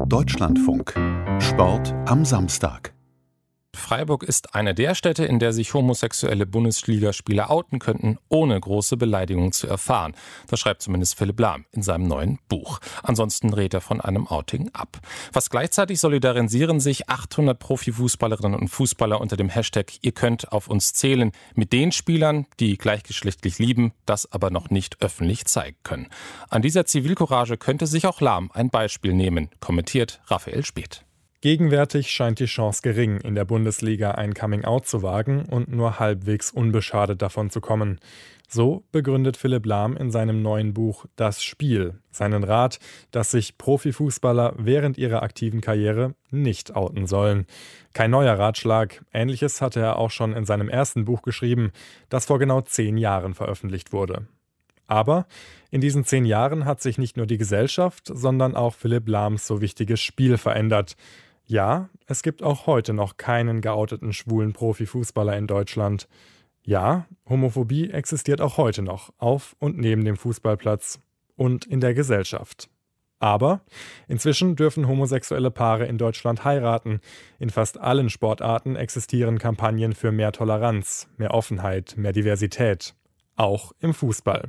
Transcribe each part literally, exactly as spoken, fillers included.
Deutschlandfunk. Sport am Samstag. Freiburg ist eine der Städte, in der sich homosexuelle Bundesligaspieler outen könnten, ohne große Beleidigungen zu erfahren. Das schreibt zumindest Philipp Lahm in seinem neuen Buch. Ansonsten rät er von einem Outing ab. Fast gleichzeitig solidarisieren sich achthundert Profifußballerinnen und Fußballer unter dem Hashtag Ihr könnt auf uns zählen mit den Spielern, die gleichgeschlechtlich lieben, das aber noch nicht öffentlich zeigen können. An dieser Zivilcourage könnte sich auch Lahm ein Beispiel nehmen, kommentiert Raphael Speth. Gegenwärtig scheint die Chance gering, in der Bundesliga ein Coming-out zu wagen und nur halbwegs unbeschadet davon zu kommen. So begründet Philipp Lahm in seinem neuen Buch Das Spiel seinen Rat, dass sich Profifußballer während ihrer aktiven Karriere nicht outen sollen. Kein neuer Ratschlag, Ähnliches hatte er auch schon in seinem ersten Buch geschrieben, das vor genau zehn Jahren veröffentlicht wurde. Aber in diesen zehn Jahren hat sich nicht nur die Gesellschaft, sondern auch Philipp Lahms so wichtiges Spiel verändert. Ja, es gibt auch heute noch keinen geouteten schwulen Profifußballer in Deutschland. Ja, Homophobie existiert auch heute noch, auf und neben dem Fußballplatz und in der Gesellschaft. Aber inzwischen dürfen homosexuelle Paare in Deutschland heiraten. In fast allen Sportarten existieren Kampagnen für mehr Toleranz, mehr Offenheit, mehr Diversität. Auch im Fußball.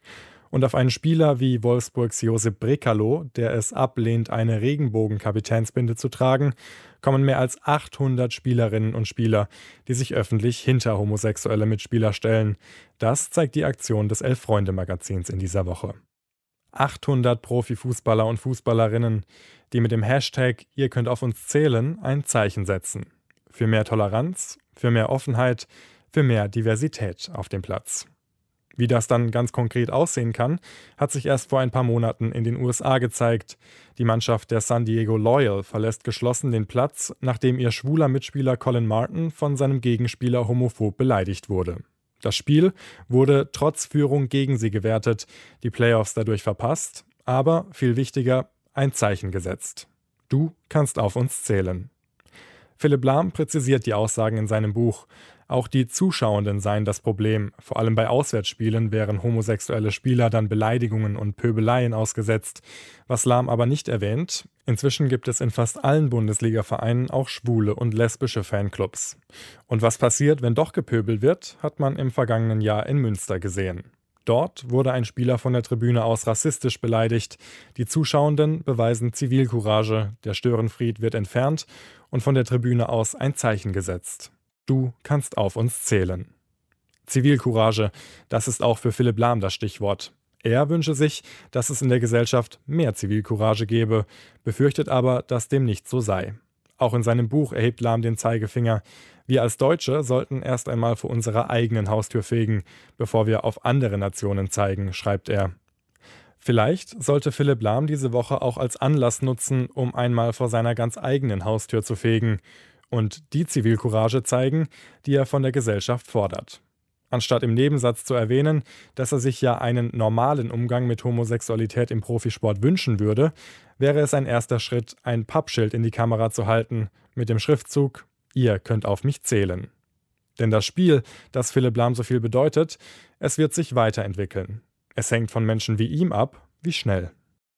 Und auf einen Spieler wie Wolfsburgs Josip Brekalo, der es ablehnt, eine Regenbogen-Kapitänsbinde zu tragen, kommen mehr als achthundert Spielerinnen und Spieler, die sich öffentlich hinter homosexuelle Mitspieler stellen. Das zeigt die Aktion des Elf-Freunde-Magazins in dieser Woche. achthundert Profifußballer und Fußballerinnen, die mit dem Hashtag Ihr könnt auf uns zählen ein Zeichen setzen. Für mehr Toleranz, für mehr Offenheit, für mehr Diversität auf dem Platz. Wie das dann ganz konkret aussehen kann, hat sich erst vor ein paar Monaten in den U S A gezeigt. Die Mannschaft der San Diego Loyal verlässt geschlossen den Platz, nachdem ihr schwuler Mitspieler Colin Martin von seinem Gegenspieler homophob beleidigt wurde. Das Spiel wurde trotz Führung gegen sie gewertet, die Playoffs dadurch verpasst, aber viel wichtiger, ein Zeichen gesetzt. Du kannst auf uns zählen. Philipp Lahm präzisiert die Aussagen in seinem Buch. Auch die Zuschauenden seien das Problem. Vor allem bei Auswärtsspielen wären homosexuelle Spieler dann Beleidigungen und Pöbeleien ausgesetzt. Was Lahm aber nicht erwähnt, inzwischen gibt es in fast allen Bundesliga-Vereinen auch schwule und lesbische Fanclubs. Und was passiert, wenn doch gepöbelt wird, hat man im vergangenen Jahr in Münster gesehen. Dort wurde ein Spieler von der Tribüne aus rassistisch beleidigt. Die Zuschauenden beweisen Zivilcourage, der Störenfried wird entfernt und von der Tribüne aus ein Zeichen gesetzt. Du kannst auf uns zählen. Zivilcourage, das ist auch für Philipp Lahm das Stichwort. Er wünsche sich, dass es in der Gesellschaft mehr Zivilcourage gebe, befürchtet aber, dass dem nicht so sei. Auch in seinem Buch erhebt Lahm den Zeigefinger. Wir als Deutsche sollten erst einmal vor unserer eigenen Haustür fegen, bevor wir auf andere Nationen zeigen, schreibt er. Vielleicht sollte Philipp Lahm diese Woche auch als Anlass nutzen, um einmal vor seiner ganz eigenen Haustür zu fegen und die Zivilcourage zeigen, die er von der Gesellschaft fordert. Anstatt im Nebensatz zu erwähnen, dass er sich ja einen normalen Umgang mit Homosexualität im Profisport wünschen würde, wäre es ein erster Schritt, ein Pappschild in die Kamera zu halten mit dem Schriftzug Ihr könnt auf mich zählen. Denn das Spiel, das Philipp Lahm so viel bedeutet, es wird sich weiterentwickeln. Es hängt von Menschen wie ihm ab, wie schnell.